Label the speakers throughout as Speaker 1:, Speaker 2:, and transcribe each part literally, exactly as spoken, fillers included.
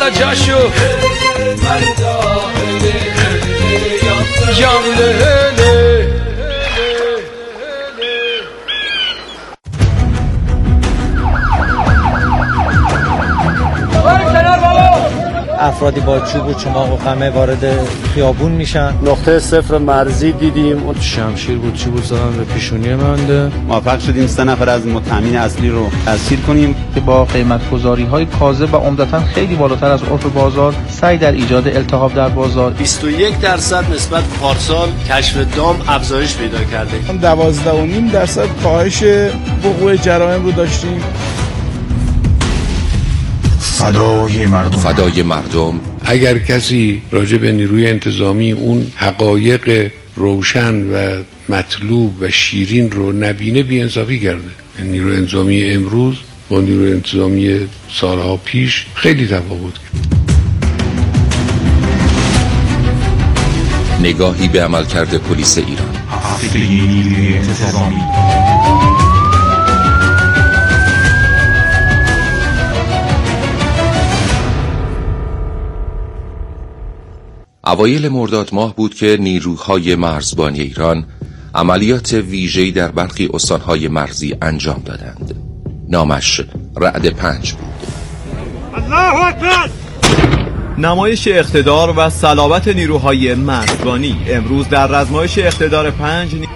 Speaker 1: لجاشو
Speaker 2: افرادی با چوب و چماق و قمه وارد خیابون میشن.
Speaker 3: نقطه صفر مرزی دیدیم، اون
Speaker 4: شمشیر بود، چوب بود زدن به پیشونی منده.
Speaker 5: موفق شدیم سه نفر از متهمین اصلی رو اسیر کنیم
Speaker 6: که با قیمت‌گذاری های کاذب و عمدتاً خیلی بالاتر از عرف بازار سعی در ایجاد التهاب در بازار.
Speaker 3: بیست و یک درصد نسبت به پارسال کشف دام افزایش پیدا کرده.
Speaker 7: دوازده و نیم درصد کاهش وقوع جرایم رو داشتیم.
Speaker 8: فدای مردم.
Speaker 9: فدای مردم.
Speaker 10: اگر کسی راجع به نیروی انتظامی اون حقایق روشن و مطلوب و شیرین رو نبینه بی‌انصافی کرده. نیروی انتظامی امروز با نیروی انتظامی سالها پیش خیلی تفاوت کرد.
Speaker 9: نگاهی به عملکرد پلیس ایران.
Speaker 8: نیروی انتظامی.
Speaker 9: اوایل مرداد ماه بود که نیروهای مرزبانی ایران عملیات ویژه‌ای در برخی استانهای مرزی انجام دادند. نامش رعد پنج بود.
Speaker 11: الله اکبر! نمایش اقتدار و صلابت نیروهای مرزبانی امروز در رزمایش اقتدار پنج. نی...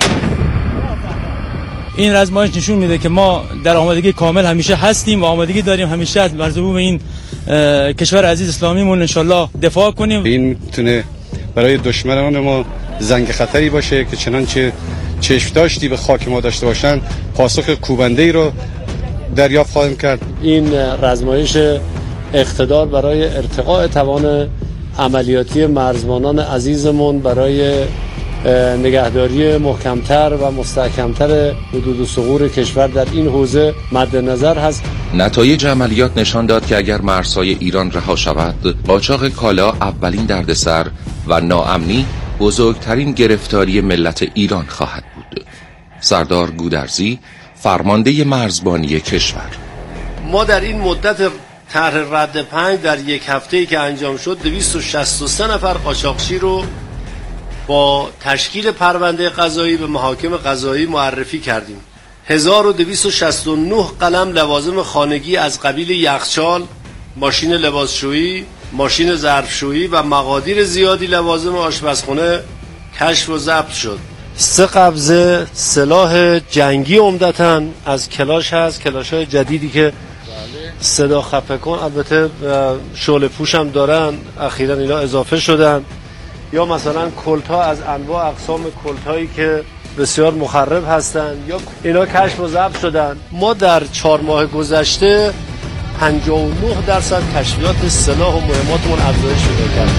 Speaker 12: این رزمایش نشون میده که ما در آمادگی کامل همیشه هستیم و آمادگی داریم همیشه از مرزبون این کشور عزیز اسلامیمون انشالله دفاع کنیم.
Speaker 13: این میتونه برای دشمنان ما زنگ خطری باشه که چنانچه چشم داشتی به خاک ما داشته باشن پاسخ کوبنده‌ای رو دریافت خواهیم کرد.
Speaker 3: این رزمایش اقتدار برای ارتقاء توان عملیاتی مرزبانان عزیزمون برای نگهداری محکمتر و مستحکمتر حدود و ثغور کشور در این حوزه مد نظر هست.
Speaker 9: نتایج عملیات نشان داد که اگر مرزهای ایران رها شود، قاچاق کالا اولین دردسر و ناامنی بزرگترین گرفتاری ملت ایران خواهد بود. سردار گودرزی، فرمانده مرزبانی کشور:
Speaker 3: ما در این مدت طرح رد پنج در یک هفته‌ای که انجام شد دویست و شصت و سه نفر قاچاقچی رو با تشکیل پرونده قضایی به محاکم قضایی معرفی کردیم. هزار و دویست و شصت و نه قلم لوازم خانگی از قبیل یخچال، ماشین لباسشویی، ماشین ظرفشویی و مقادیر زیادی لوازم آشپزخانه کشف و ضبط شد. سه قبضه سلاح جنگی عمدتاً از کلاش هست، کلاش‌های جدیدی که صدا خفه کن، البته شعله پوش هم دارن، اخیراً اینا اضافه شدن. یا مثلا کلت‌ها از انواع اقسام کلت‌هایی که بسیار مخرب هستند، یا اینا کشف و ضبط شدن. ما در چهار ماه گذشته پنجاه و نه درصد کشفیات سلاح و مهماتمون افزایش پیدا کرد.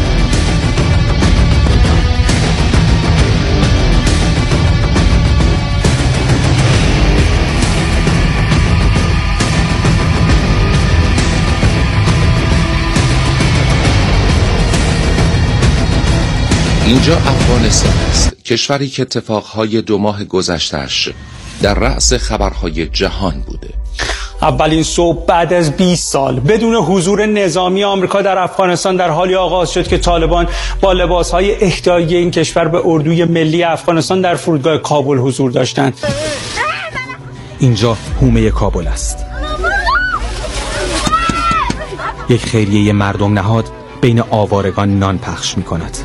Speaker 9: اینجا افغانستان است، کشوری که اتفاقهای دو ماه گذشته‌اش در رأس خبرهای جهان بوده.
Speaker 14: اولین صبح بعد از بیست سال بدون حضور نظامی آمریکا در افغانستان در حالی آغاز شد که طالبان با لباسهای احتیاطی این کشور به اردوی ملی افغانستان در فرودگاه کابل حضور داشتند.
Speaker 15: اینجا حومه کابل است، یک خیریه مردم نهاد بین آوارگان نان پخش می کند.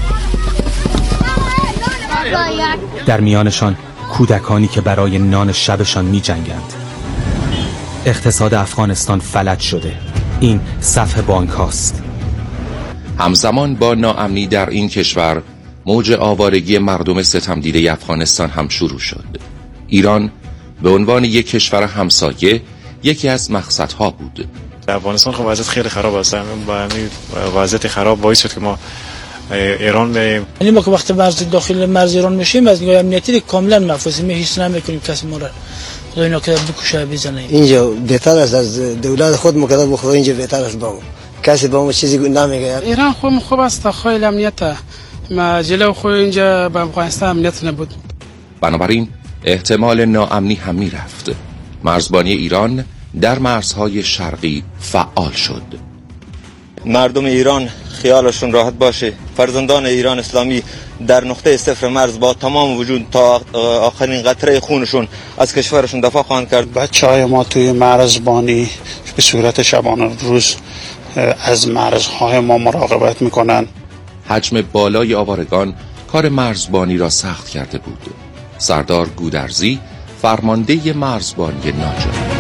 Speaker 15: در میانشان کودکانی که برای نان شبشان می جنگند. اقتصاد افغانستان فلج شده. این صفحه بانک هاست.
Speaker 9: همزمان با ناامنی در این کشور، موج آوارگی مردم ستمدیده افغانستان هم شروع شد. ایران به عنوان یک کشور همسایه یکی از مقصدها بود.
Speaker 16: افغانستان خب وضعیت خیلی خراب است. با همین وضعیت خراب باعث شد که ما ایران بریم.
Speaker 12: یعنی ما که وقتی مرز داخل مرز ایران میشیم از نگاه امنیتی کاملا محفوظیم، هیچ نمیکنیم کسی ما را خدا اینا که بکشه بزنه.
Speaker 17: اینجا بهتر است از دولت خود مقدر بخدا، اینجا بهتر است با ما کسی با ما چیزی نمیگه.
Speaker 18: ایران خوب خوب است، خیلی امنیت ما جلو خو اینجا با افغانستان امنیت نبود.
Speaker 9: بنابراین احتمال ناامنی هم میرفت. مرزبانی ایران در مرزهای شرقی فعال شد.
Speaker 1: مردم ایران خیالشون راحت باشه. فرزندان ایران اسلامی در نقطه صفر مرز با تمام وجود تا آخرین قطره خونشون از کشورشون دفاع خواهند کرد.
Speaker 19: بچهای ما توی مرزبانی به صورت شبانه روز از مرزهای ما مراقبت میکنن.
Speaker 9: حجم بالای آوارگان کار مرزبانی را سخت کرده بود. سردار گودرزی فرمانده مرزبانی ناجا: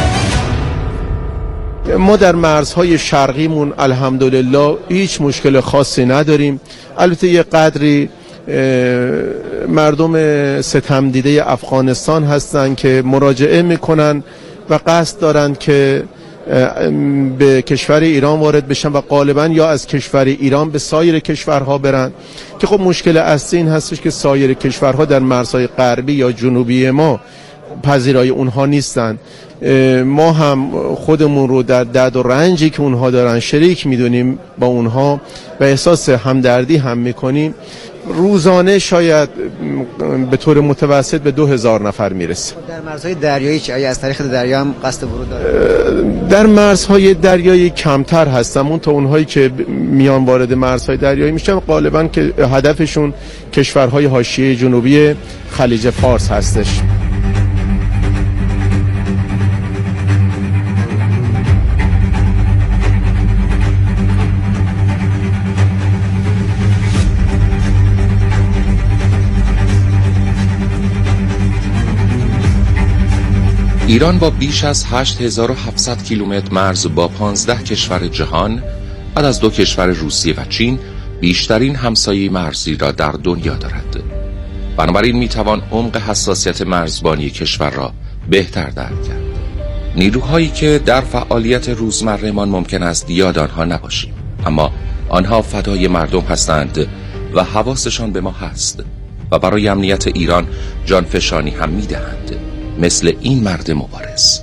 Speaker 20: ما در مرزهای شرقیمون الحمدلله هیچ مشکل خاصی نداریم. البته یه قدری مردم ستم دیده افغانستان هستن که مراجعه میکنن و قصد دارن که به کشور ایران وارد بشن و غالبا یا از کشور ایران به سایر کشورها برن، که خب مشکل اصلی این هستش که سایر کشورها در مرزهای غربی یا جنوبی ما پذیرای اونها نیستن. ما هم خودمون رو در درد و رنجی که اونها دارن شریک میدونیم با اونها و احساس همدردی هم میکنیم. روزانه شاید به طور متوسط به دو هزار نفر میرسه.
Speaker 21: در مرزهای دریایی چه از طریق دریا هم قصد ورود داره؟
Speaker 20: در مرزهای دریایی کمتر هستن، اون تا اونهایی که میان وارد مرزهای دریایی میشن غالبا که هدفشون کشورهای حاشیه جنوبی خلیج فارس هستش.
Speaker 9: ایران با بیش از هشت هزار و هفتصد کیلومتر مرز با پانزده کشور جهان بعد از دو کشور روسیه و چین بیشترین همسایه مرزی را در دنیا دارد. بنابراین میتوان عمق حساسیت مرزبانی کشور را بهتر درک کرد. نیروهایی که در فعالیت روزمرهمان ممکن است یاد آنها نباشیم، اما آنها فدای مردم هستند و حواسشان به ما هست و برای امنیت ایران جانفشانی هم میدهند، مثل این مرد مبارز.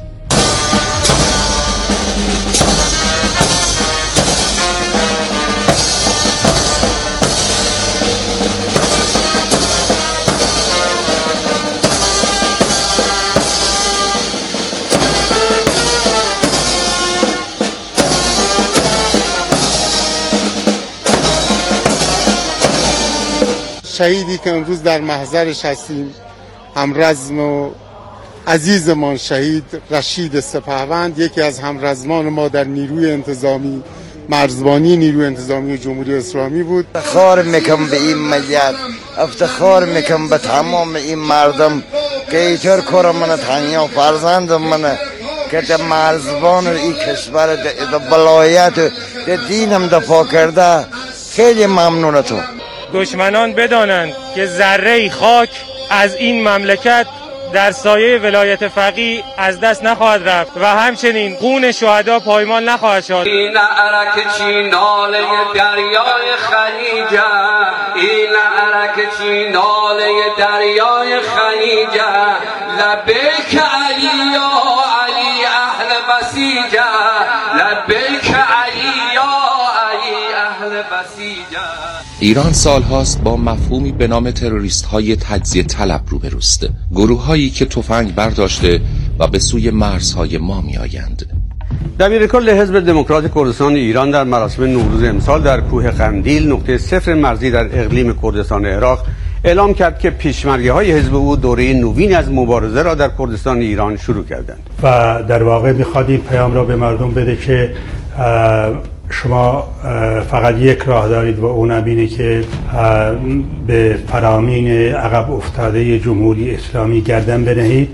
Speaker 22: شهیدی که امروز در محضرش هستیم، همرزم و عزیزمان شهید رشید سپهوند، یکی از همرزمان ما در نیروی انتظامی مرزبانی نیروی انتظامی جمهوری اسلامی بود.
Speaker 23: افتخار میکنم به این ملت، افتخار میکنم به تمام این مردم که ایتر کار من تنیا فرزند من که در مرزبان این کشور در بلایت در دینم دفاع کرده. خیلی ممنون تو.
Speaker 24: دشمنان بدانند که ذره خاک از این مملکت در سایه ولایت فقیه از دست نخواهد رفت و همچنین خون شهدا پایمال نخواهد شد.
Speaker 25: این عرق چیناله دریای خلیج، این عرق چیناله دریای خلیج، لبیک علی یا علی اهل بسیج، لبیک علی یا علی اهل بسیج.
Speaker 9: ایران سالهاست با مفهومی به نام تروریست های تجزیه طلب روبروست، گروه هایی که تفنگ برداشته و به سوی مرزهای ما می آیند.
Speaker 26: دبیرکل حزب دموکرات کردستان ایران در مراسم نوروز امسال در کوه قندیل نقطه صفر مرزی در اقلیم کردستان عراق اعلام کرد که پیشمرگی های حزب او دوره نوین از مبارزه را در کردستان ایران شروع کردند
Speaker 27: و در واقع می‌خواد این پیام را به مردم بده که شما فقط یک راه دارید و اونم اینه که به فرامین عقب افتاده جمهوری اسلامی گردن بنهید.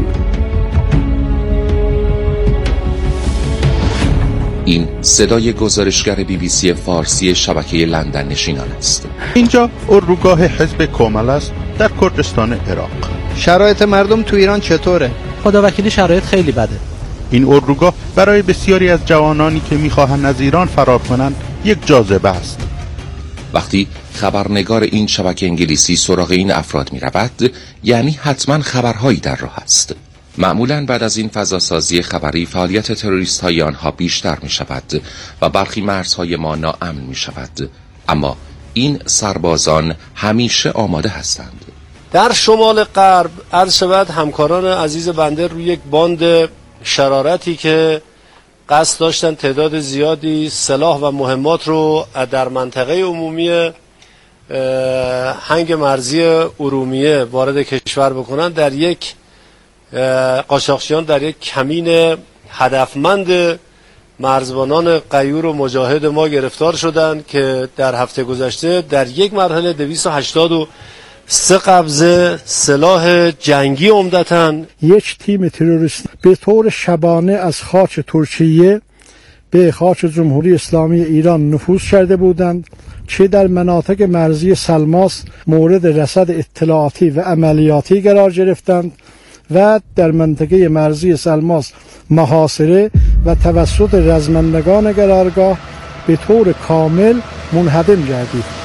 Speaker 9: این صدای گزارشگر بی بی سی فارسی شبکه لندن نشینان است.
Speaker 28: اینجا اردوگاه حزب کامل است در کردستان عراق.
Speaker 29: شرایط مردم تو ایران چطوره؟ خداوکیلی شرایط خیلی بده.
Speaker 28: این اردوگاه برای بسیاری از جوانانی که میخواهند از ایران فرار کنند یک جاذبه است.
Speaker 9: وقتی خبرنگار این شبکه انگلیسی سراغ این افراد میرود، یعنی حتما خبرهایی در راه است. معمولاً بعد از این فضاسازی خبری فعالیت تروریست های آنها بیشتر می شود و برخی مرزهای ما ناامن می شود، اما این سربازان همیشه آماده هستند.
Speaker 3: در شمال غرب عرض شود همکاران عزیز بنده روی یک باند شرارتی که قصد داشتن تعداد زیادی سلاح و مهمات رو در منطقه عمومی هنگ مرزی ارومیه وارد کشور بکنن. در یک قاچاقچیان در یک کمین هدفمند مرزبانان غیور و مجاهد ما گرفتار شدند که در هفته گذشته در یک مرحله دویست و هشتاد و سه قبضه سلاح جنگی عمدتاً.
Speaker 27: یک تیم تروریست به طور شبانه از خاک ترکیه به خاک جمهوری اسلامی ایران نفوذ کرده بودند که در مناطق مرزی سلماس مورد رصد اطلاعاتی و عملیاتی قرار گرفتند و در منطقه مرزی سلماس محاصره و توسط رزمندگان قرارگاه به طور کامل منهدم گردید.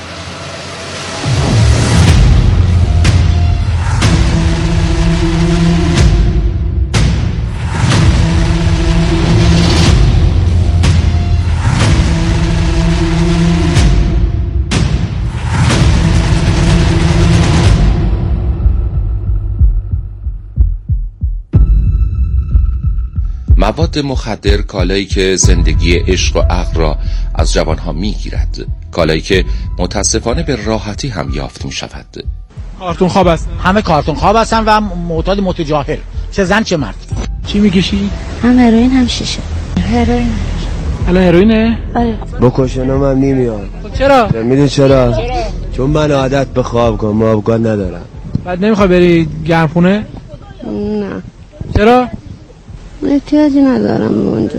Speaker 9: مواد مخدر کالایی که زندگی عشق و عقل را از جوانها میگیرد، کالایی که متاسفانه به راحتی هم یافت می شود.
Speaker 2: کارتون خواب است، همه کارتون خواب هستن و معتاد متجاهل، چه زن چه مرد. چی میکشی؟
Speaker 4: هم هروئین هم شیشه. هروئین.
Speaker 2: الان هروئینه؟
Speaker 4: آره.
Speaker 5: بکشنم هم نمیاد.
Speaker 2: چرا؟
Speaker 5: میدونی چرا؟ چرا؟ چون من عادت به خواب کنم، خوابگاه ندارم.
Speaker 2: بعد نمیخوای بری گرمخونه؟
Speaker 4: نه.
Speaker 2: چرا؟
Speaker 4: احتیاجی ندارم اونجا.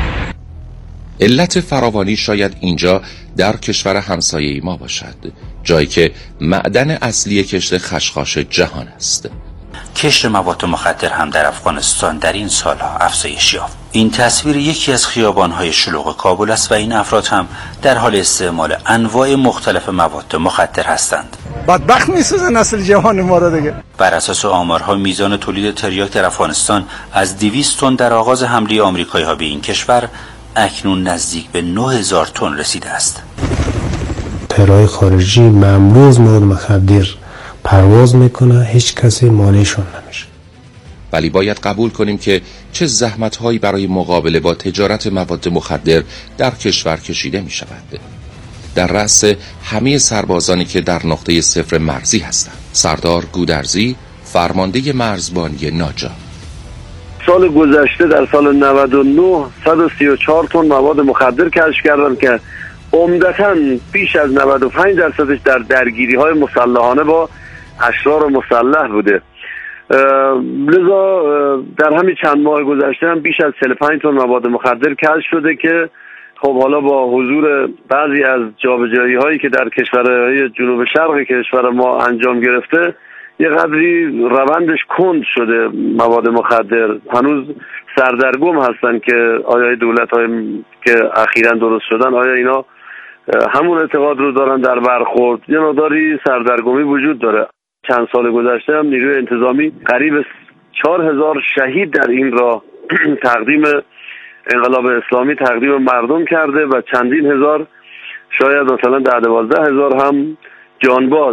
Speaker 9: علت فراوانی شاید اینجا در کشور همسایه ما باشد، جایی که معدن اصلی کشت خشخاش جهان است.
Speaker 6: کشت مواد مخدر هم در افغانستان در این سالها افزایش یافت. این تصویر یکی از خیابان‌های شلوغ کابل است و این افراد هم در حال استعمال انواع مختلف مواد مخدر هستند.
Speaker 2: بدبخت میسوزه نسل جوان ما را دیگه.
Speaker 6: بر اساس آمارها میزان تولید تریاک در افغانستان از دویست تن در آغاز حمله آمریکایی‌ها به این کشور اکنون نزدیک به نه هزار تن رسیده است.
Speaker 5: ترای خارجی ممنوع از مواد مخدر پرواز میکنه، هیچ کسی مانعشون نمیشه.
Speaker 9: ولی باید قبول کنیم که چه زحمت‌هایی برای مقابله با تجارت مواد مخدر در کشور کشیده می شود. در رأس همه سربازانی که در نقطه صفر مرزی هستند. سردار گودرزی، فرمانده مرزبانی ناجا.
Speaker 7: سال گذشته در سال نود و نه صد و سی و چهار تن مواد مخدر کشف کردن که عمدتاً بیش از نود و پنج درصدش در درگیری‌های مسلحانه با اشرار مسلح بوده. لذا در همین چند ماه گذشته هم بیش از چهل و پنج تن مواد مخدر کشف شده که خب حالا با حضور بعضی از جابجایی هایی که در کشورهای جنوب شرق کشور ما انجام گرفته یه قدری روندش کند شده. مواد مخدر هنوز سردرگم هستن که آیا دولت های که اخیراً درست شدن آیا اینا همون اعتقاد رو دارن در برخورد، یه مقداری سردرگمی وجود داره. چند سال گذشته هم نیروی انتظامی قریب چهار هزار شهید در این راه تقدیم انقلاب اسلامی تقدیم مردم کرده و چندین هزار شاید مثلا ده دوازده هزار هم جانباز.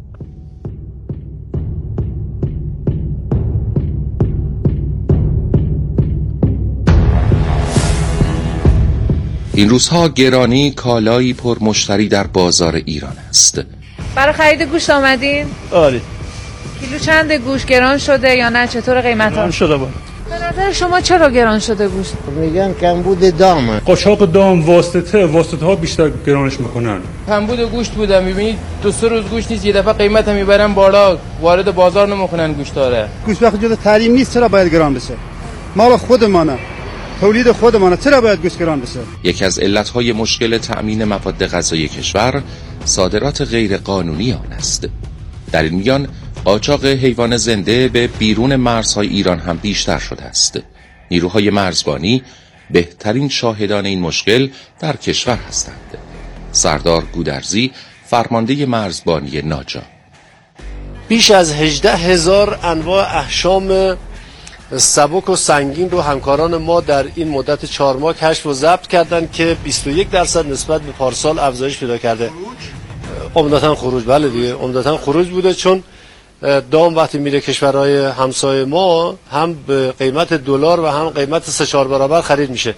Speaker 9: این روزها گرانی کالایی پر مشتری در بازار ایران است.
Speaker 8: برای خرید گوشت آمدین؟
Speaker 27: آره.
Speaker 8: کیلو چند گوشت گران شده یا نه؟ چطور قیمت ها؟
Speaker 27: گران شده بود.
Speaker 8: به نظر شما چرا گران شده گوشت؟
Speaker 5: میگن کمبود دامه.
Speaker 27: قاچاق دام واسطه واسطه ها بیشتر گرانش میکنن.
Speaker 10: کمبود گوشت بوده، میبینید دو سه روز گوشت نیست، یه دفعه قیمت هم میبرن بالا، وارد بازار نمیکنن گوشت داره.
Speaker 27: گوشت وقتی جدا تحریم نیست چرا باید گران بشه؟ مال خودمانه. تولید خودمانه، چرا باید گوشت گران بشه؟
Speaker 9: یکی از علتهای مشکل تأمین مواد غذایی کشور صادرات غیر قانونی آن است. در این میان قاچاق حیوان زنده به بیرون مرزهای ایران هم بیشتر شده است. نیروهای مرزبانی بهترین شاهدان این مشکل در کشور هستند. سردار گودرزی، فرمانده مرزبانی ناجا.
Speaker 3: بیش از هجده هزار انواع احشام سبک و سنگین رو همکاران ما در این مدت چهار ماه کشف و ضبط کردند که بیست و یک درصد نسبت به پارسال افزایش پیدا کرده. عمدتاً خروج، بله دیگه عمدتاً خروج بوده، چون دام وقتی میره کشورهای همسایه ما هم به قیمت دلار و هم قیمت سه چهار برابر خرید میشه.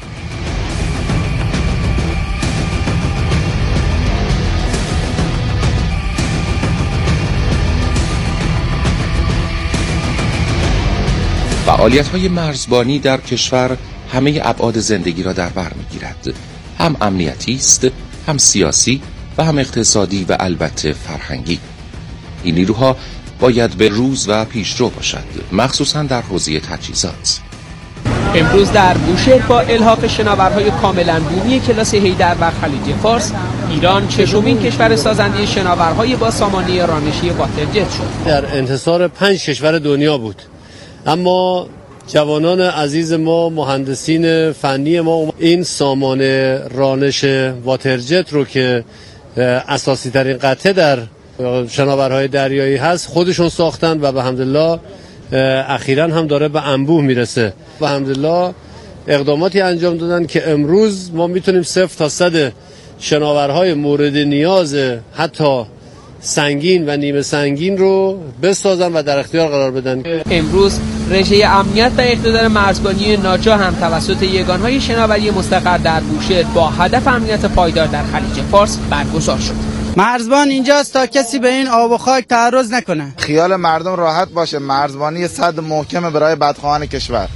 Speaker 9: فعالیت‌های مرزبانی در کشور همه ابعاد زندگی را در بر می‌گیرد. هم امنیتی است، هم سیاسی و هم اقتصادی و البته فرهنگی. این نیروها باید به روز و پیشرو باشد، مخصوصا در حوزه تجهیزات.
Speaker 1: امروز در بوشهر با الحاق شناورهای کاملا بومی کلاس هیدر و خلیج فارس، ایران ششمین کشور سازنده شناورهای با سامانه رانشی واترجت شد.
Speaker 3: در انحصار پنج کشور دنیا بود، اما جوانان عزیز ما، مهندسین فنی ما، این سامانه رانش واترجت رو که اساسی ترین قطعه در شناورهای دریایی هست خودشون ساختن و به حمدالله اخیراً هم داره به انبوه میرسه. به حمدالله اقداماتی انجام دادن که امروز ما میتونیم صفر تا صد شناورهای مورد نیاز حتی سنگین و نیمه سنگین رو بسازن و در اختیار قرار بدن.
Speaker 1: امروز رژه امنیت و اقتدار مرزبانی ناجا هم توسط یگانهای شناوری مستقر در بوشهر با هدف امنیت پایدار در خلیج فارس برگزار شد.
Speaker 29: مرزبان اینجاست تا کسی به این آب و خاک تعرض نکنه.
Speaker 11: خیال مردم راحت باشه، مرزبانی صد محکم برای بدخواهان کشور.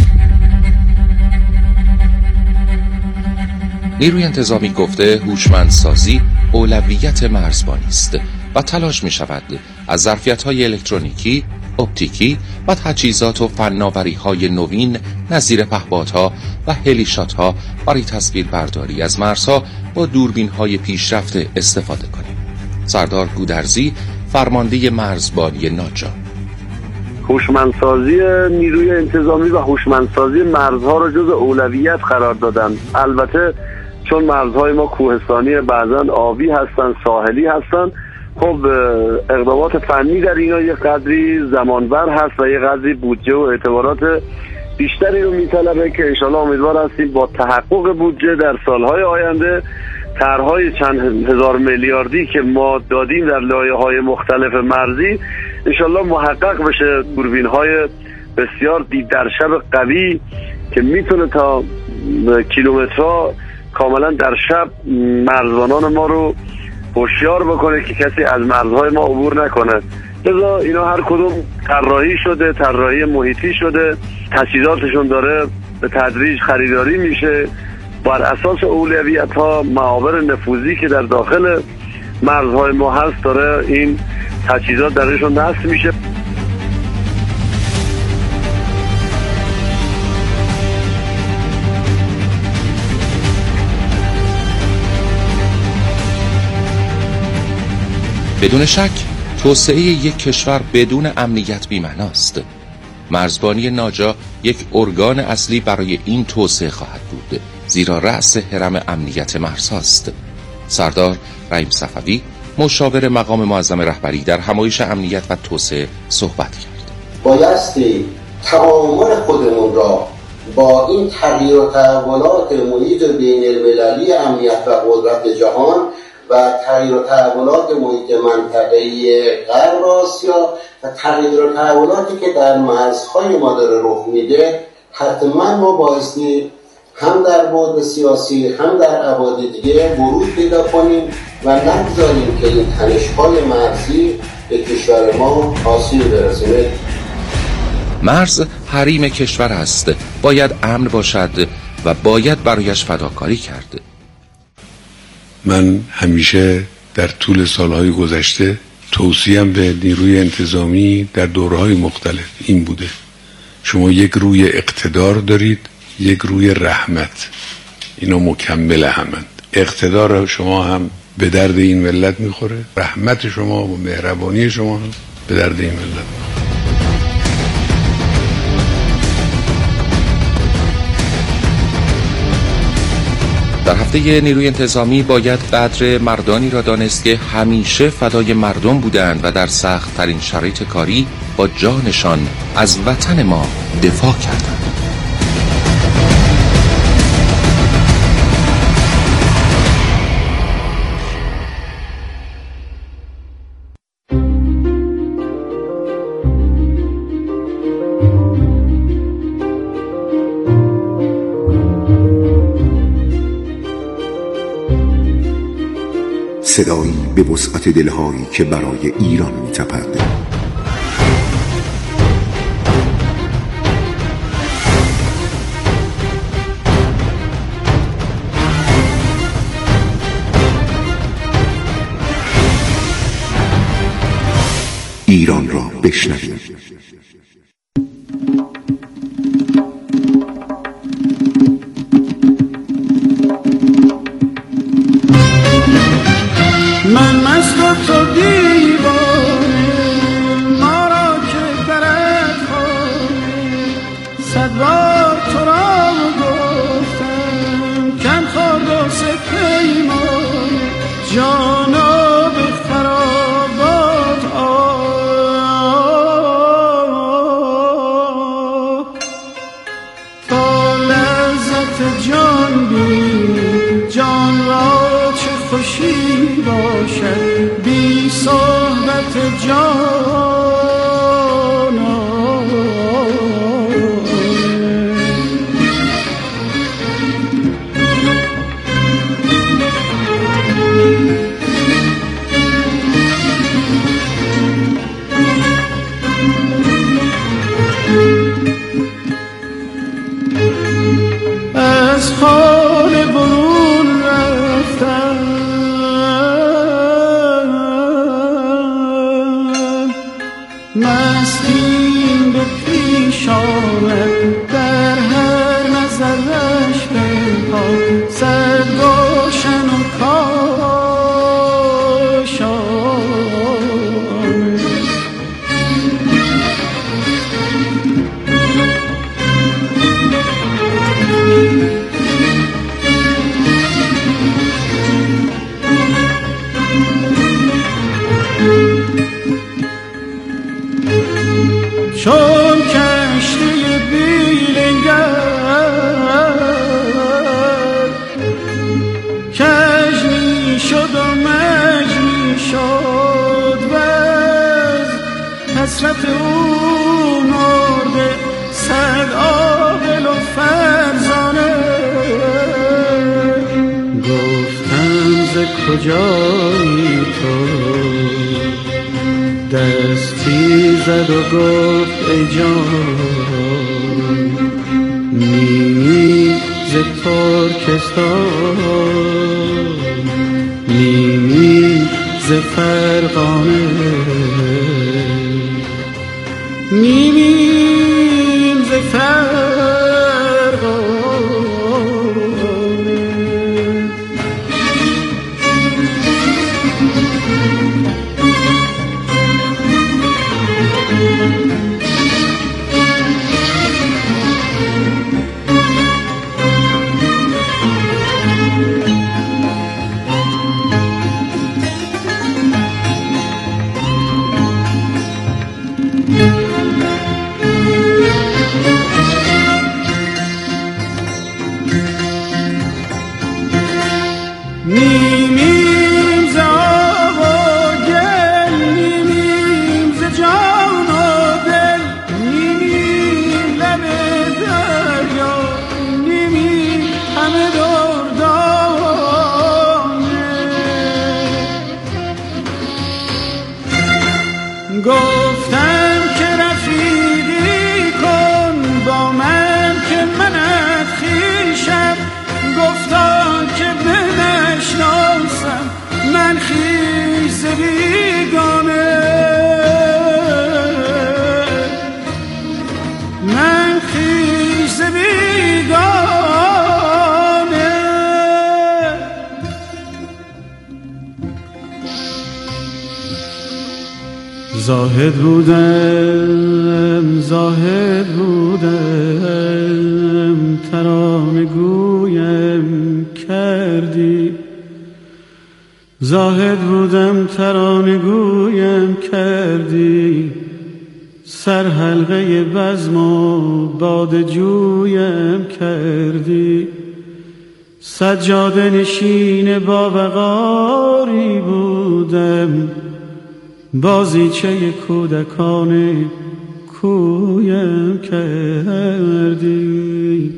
Speaker 9: نیروی انتظامی گفته هوشمندسازی اولویت مرزبانی است و تلاش می شود از ظرفیت‌های الکترونیکی، اپتیکی و تجهیزات و فناوری‌های نوین نظیر پهپادها و هلیشات‌ها برای تصویر برداری از مرزها با دوربین‌های پیشرفته استفاده کنیم. سردار گودرزی، فرمانده مرزبانی ناجا:
Speaker 7: هوشمندسازی نیروی انتظامی و هوشمندسازی مرزها را جز اولویت قرار دادن. البته چون مرزهای ما کوهستانی، بعضا آبی هستن، ساحلی هستن، خب اقدامات فنی در اینا یک قدری زمانبر هست و یک قدری بودجه و اعتبارات بیشتری رو میطلبه که انشالله امیدوار هستیم با تحقق بودجه در سالهای آینده طرحهای چند هزار میلیاردی که ما دادیم در لایه‌های مختلف مرزی انشالله محقق بشه. دوربین‌های بسیار دیددرشب قوی که میتونه تا کیلومترها کاملا در شب مرزبانان ما رو هوشیار بکنه که کسی از مرزهای ما عبور نکنه. لذا اینا هر کدوم طراحی شده، طراحی محیطی شده، تجهیزاتشون داره به تدریج خریداری میشه. بر اساس اولویت ها معابر نفوذی که در داخل مرزهای ما هست داره این تجهیزات درشون نصب میشه.
Speaker 9: بدون شک توسعه یک کشور بدون امنیت بی‌معناست. مرزبانی ناجا یک ارگان اصلی برای این توسعه خواهد بود، زیرا رأس هرم امنیت مرزهاست. سردار رحیم صفوی، مشاور مقام معظم رهبری، در همایش امنیت و توسعه صحبت کرد.
Speaker 12: بایستی تعامل خودمون را با این تغییر و تحولات محیط بین المللی امنیت و قدرت جهان و تغییر و تحولات محیط منطقه‌ای غرب آسیا و تغییر و تحولاتی که در مرزهای ما داره رخ میده، حتما ما بایستی هم در بعد سیاسی هم در ابعاد دیگه ورود پیدا کنیم و نگذاریم که این تنش‌های مرزی به کشور ما آسیب برسونه.
Speaker 9: مرز حریم کشور است، باید امن باشد و باید برایش فداکاری کرد.
Speaker 13: من همیشه در طول سالهای گذشته توصیه‌ام به نیروی انتظامی در دوره‌های مختلف این بوده: شما یک روی اقتدار دارید، یک روی رحمت، اینا مکمل همند. اقتدار شما هم به درد این ملت میخوره، رحمت شما و مهربانی شما هم به درد این ملت میخوره.
Speaker 9: در هفته نیروی انتظامی باید قدر مردانی را دانست که همیشه فدای مردم بودند و در سخت ترین شرایط کاری با جانشان از وطن ما دفاع کردند.
Speaker 14: صدایی به وسعت دلهایی که برای ایران می‌تپد. ایران را بشنویم.
Speaker 15: من مست و تو دیوانه، ما را که برد خواهی، صد بار تو را گفتم کم خورد و سپیمان، جانا به خرابات آه، تا لذت جان بینی، جان را چه خوشی باشد بی صحبت جان. از خانه برون رفتم، مستیم به پیش آمد، در هر نظرش بنهاد صد گلشن و کاشانه. چون کشتی بیلنگر کج می شد و مج می شد و از حسرت او مرده صد عاقل و فرزانه. گفتم ز کجایی تو، دستی زد و گفت ای جان، نیمی ز ترکستان، نیمی ز فرغانه، نیمیم ز فرغانه. نیمیم ز آب و گل، نیمیم ز جان و دل، نیمیم لب دریا، نیمیم همه دردانه. گفتم که رفیقی کن با من که منت خویشم، گفتا که بنشناسم من خویش بیگانه، من خویش بیگانه. زاهد بودم، زاهد بودم، ترانه گویم کردی، زاهد بودم ترانه گویم کردی، سر حلقه بزم و باد جویم کردی. سجاده نشین با وقاری بودم، بازیچه کودکان کویم کردی،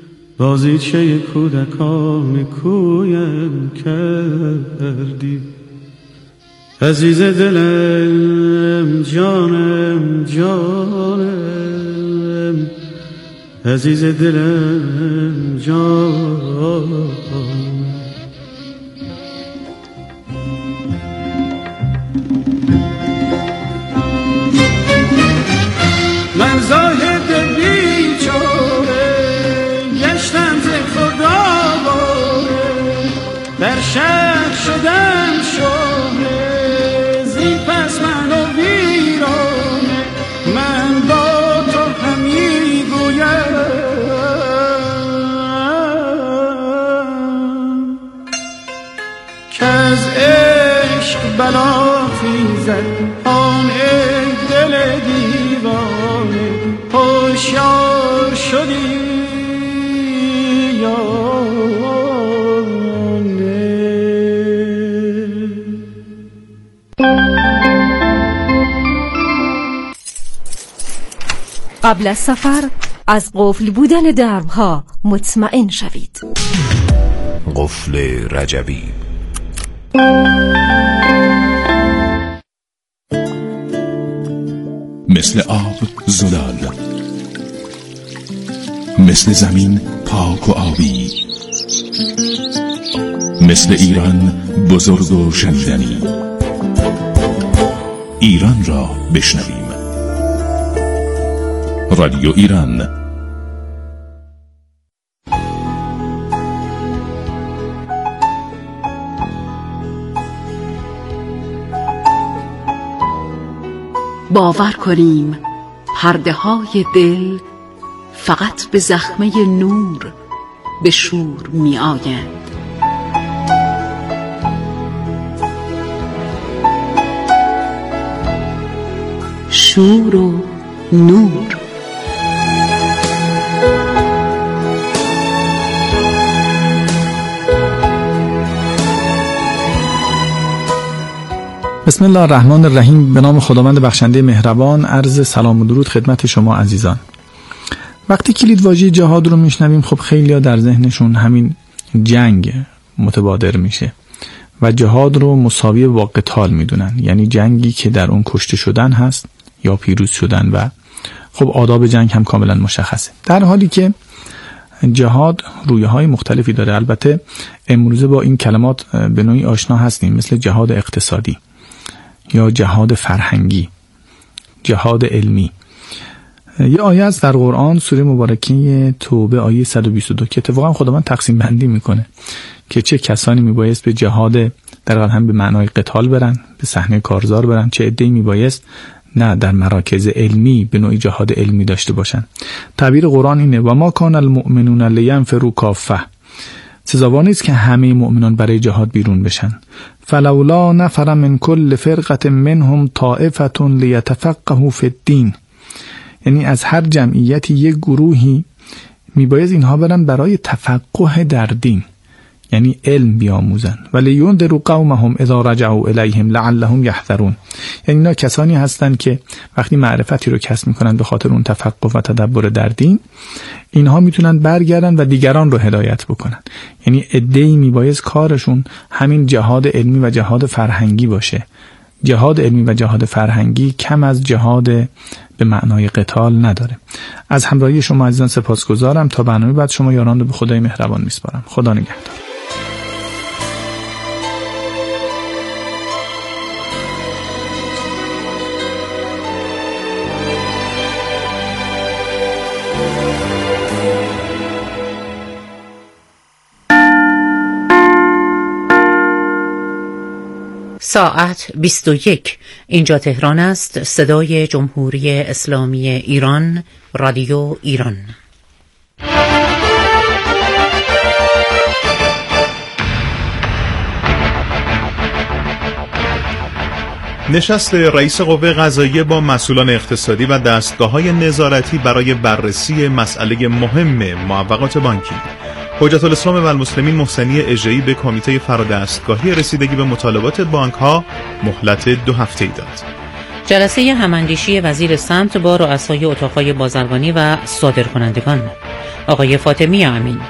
Speaker 15: بازیچه کودکان کویم کردی. عزیز دلم جانم جانم عزیز دلم جانم من زاهد بیچاره گشتم ز خدا باره در شهر شدم شهره زین پس من و ویرانه من با تو همی گویم که از عشق بلا خیزد آن ای دل دیوانه هوشیار شدی یا
Speaker 16: قبل از سفر از قفل بودن دربها مطمئن شوید.
Speaker 14: قفل رجبی.
Speaker 17: مثل آب زلال، مثل زمین پاک و آبی، مثل ایران بزرگ و شنیدنی. ایران را بشنویم. رادیو ایران.
Speaker 18: باور کنیم پرده های دل فقط به زخمه نور به شور می آیند. شور و نور.
Speaker 19: بسم الله الرحمن الرحیم. به نام خداوند بخشنده مهربان. عرض سلام و درود خدمت شما عزیزان. وقتی کلید واژه جهاد رو میشنویم خب خیلی‌ها در ذهنشون همین جنگ متبادر میشه و جهاد رو مساوی با قتال میدونن، یعنی جنگی که در اون کشته شدن هست یا پیروز شدن و خب آداب جنگ هم کاملا مشخصه، در حالی که جهاد رویه‌های مختلفی داره. البته امروزه با این کلمات به نوعی آشنا هستیم، مثل جهاد اقتصادی یا جهاد فرهنگی، جهاد علمی. یه آیه از در قرآن سوره مبارکه توبه آیه صد و بیست و دو که اتفاقا خداوند تقسیم بندی میکنه که چه کسانی میبایست به جهاد در واقع هم به معنای قتال برن، به صحنه کارزار برن، چه عده‌ای میبایست نه در مراکز علمی به نوعی جهاد علمی داشته باشن. تعبیر قرآن اینه و ما کان المؤمنون لینفروا کافه. سزاوار نیست که همه مؤمنان برای جهاد بیرون بشن. فلولا نفر من کل فرقه منهم طائفه لیتفقهوا فی الدین. یعنی از هر جمعیتی یک گروهی میباید اینها برن برای تفقه در دین، یعنی علم بیاموزن. ولی یونذروا قومهم اذا رجعوا الیهم لعلهم یحذرون. یعنی اینا کسانی هستند که وقتی معرفتی رو کسب میکنن به خاطر اون تفقه و تدبر در دین، اینها میتونن برگردن و دیگران رو هدایت بکنن. یعنی عده‌ای میبایست کارشون همین جهاد علمی و جهاد فرهنگی باشه. جهاد علمی و جهاد فرهنگی کم از جهاد به معنای قتال نداره. از همراهی شما عزیزان سپاسگزارم. تا برنامه بعد شما یاران رو به خدای مهربان میسپارم. خدا نگهدار.
Speaker 20: ساعت بیست و یک. اینجا تهران است. صدای جمهوری اسلامی ایران، رادیو ایران.
Speaker 28: نشست رئیس قوه قضاییه با مسئولان اقتصادی و دستگاه‌های نظارتی برای بررسی مسئله مهم معوقات بانکی. حجت الاسلام و المسلمین محسنی اژه‌ای به کمیته فرادستگاهی رسیدگی به مطالبات بانک‌ها مهلت دو هفته‌ای داد.
Speaker 20: جلسه هماندیشی وزیر سمت با رؤسای اتاق‌های بازرگانی و صادرکنندگان. آقای فاطمی امین